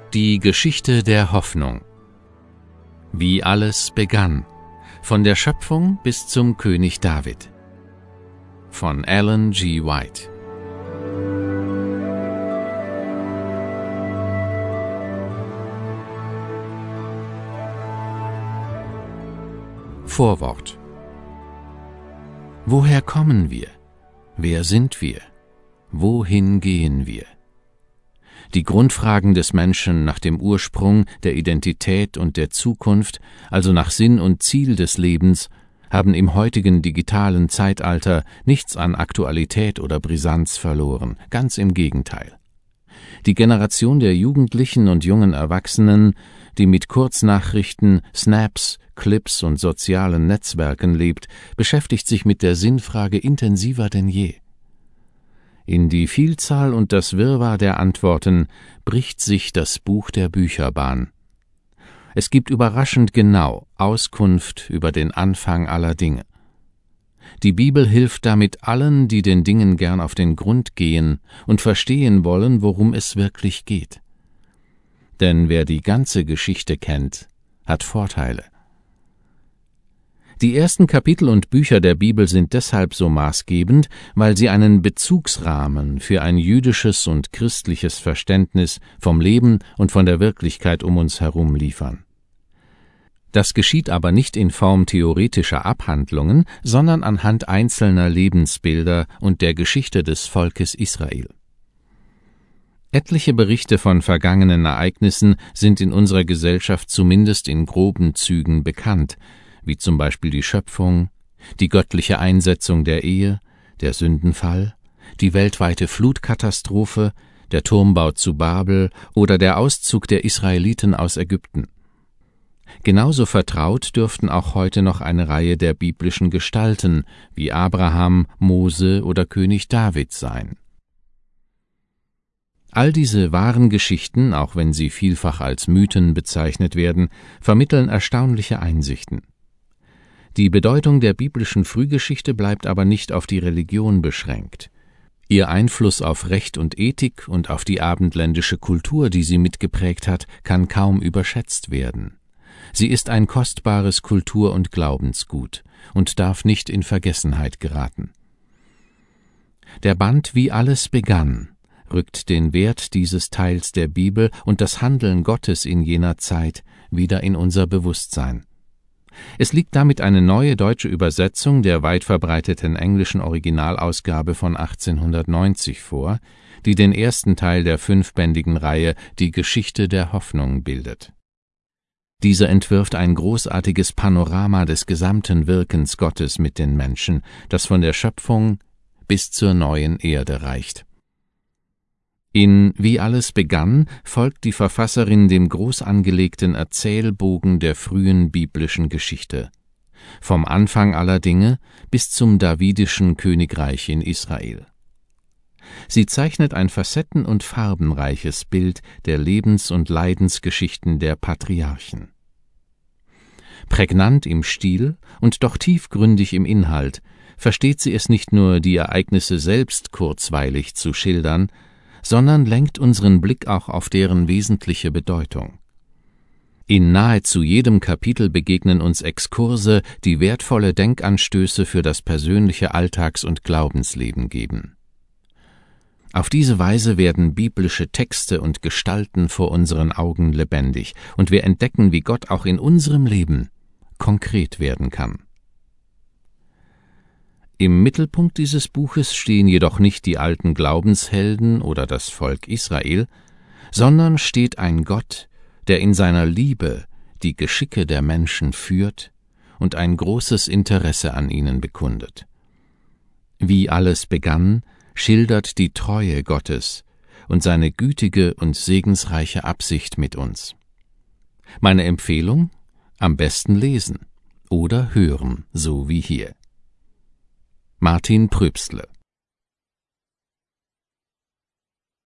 Die Geschichte der Hoffnung. Wie alles begann. Von der Schöpfung bis zum König David. Von Ellen G. White. Vorwort. Woher kommen wir? Wer sind wir? Wohin gehen wir? Die Grundfragen des Menschen nach dem Ursprung, der Identität und der Zukunft, also nach Sinn und Ziel des Lebens, haben im heutigen digitalen Zeitalter nichts an Aktualität oder Brisanz verloren, ganz im Gegenteil. Die Generation der Jugendlichen und jungen Erwachsenen, die mit Kurznachrichten, Snaps, Clips und sozialen Netzwerken lebt, beschäftigt sich mit der Sinnfrage intensiver denn je. In die Vielzahl und das Wirrwarr der Antworten bricht sich das Buch der Bücher Bahn. Es gibt überraschend genau Auskunft über den Anfang aller Dinge. Die Bibel hilft damit allen, die den Dingen gern auf den Grund gehen und verstehen wollen, worum es wirklich geht. Denn wer die ganze Geschichte kennt, hat Vorteile. Die ersten Kapitel und Bücher der Bibel sind deshalb so maßgebend, weil sie einen Bezugsrahmen für ein jüdisches und christliches Verständnis vom Leben und von der Wirklichkeit um uns herum liefern. Das geschieht aber nicht in Form theoretischer Abhandlungen, sondern anhand einzelner Lebensbilder und der Geschichte des Volkes Israel. Etliche Berichte von vergangenen Ereignissen sind in unserer Gesellschaft zumindest in groben Zügen bekannt, wie zum Beispiel die Schöpfung, die göttliche Einsetzung der Ehe, der Sündenfall, die weltweite Flutkatastrophe, der Turmbau zu Babel oder der Auszug der Israeliten aus Ägypten. Genauso vertraut dürften auch heute noch eine Reihe der biblischen Gestalten wie Abraham, Mose oder König David sein. All diese wahren Geschichten, auch wenn sie vielfach als Mythen bezeichnet werden, vermitteln erstaunliche Einsichten. Die Bedeutung der biblischen Frühgeschichte bleibt aber nicht auf die Religion beschränkt. Ihr Einfluss auf Recht und Ethik und auf die abendländische Kultur, die sie mitgeprägt hat, kann kaum überschätzt werden. Sie ist ein kostbares Kultur- und Glaubensgut und darf nicht in Vergessenheit geraten. Der Band Wie alles begann rückt den Wert dieses Teils der Bibel und das Handeln Gottes in jener Zeit wieder in unser Bewusstsein. Es liegt damit eine neue deutsche Übersetzung der weit verbreiteten englischen Originalausgabe von 1890 vor, die den ersten Teil der 5-bändigen Reihe Die Geschichte der Hoffnung bildet. Dieser entwirft ein großartiges Panorama des gesamten Wirkens Gottes mit den Menschen, das von der Schöpfung bis zur neuen Erde reicht. In Wie alles begann folgt die Verfasserin dem groß angelegten Erzählbogen der frühen biblischen Geschichte, vom Anfang aller Dinge bis zum davidischen Königreich in Israel. Sie zeichnet ein facetten- und farbenreiches Bild der Lebens- und Leidensgeschichten der Patriarchen. Prägnant im Stil und doch tiefgründig im Inhalt versteht sie es nicht nur, die Ereignisse selbst kurzweilig zu schildern, sondern lenkt unseren Blick auch auf deren wesentliche Bedeutung. In nahezu jedem Kapitel begegnen uns Exkurse, die wertvolle Denkanstöße für das persönliche Alltags- und Glaubensleben geben. Auf diese Weise werden biblische Texte und Gestalten vor unseren Augen lebendig, und wir entdecken, wie Gott auch in unserem Leben konkret werden kann. Im Mittelpunkt dieses Buches stehen jedoch nicht die alten Glaubenshelden oder das Volk Israel, sondern steht ein Gott, der in seiner Liebe die Geschicke der Menschen führt und ein großes Interesse an ihnen bekundet. Wie alles begann, schildert die Treue Gottes und seine gütige und segensreiche Absicht mit uns. Meine Empfehlung? Am besten lesen oder hören, so wie hier. Martin Pröbstle.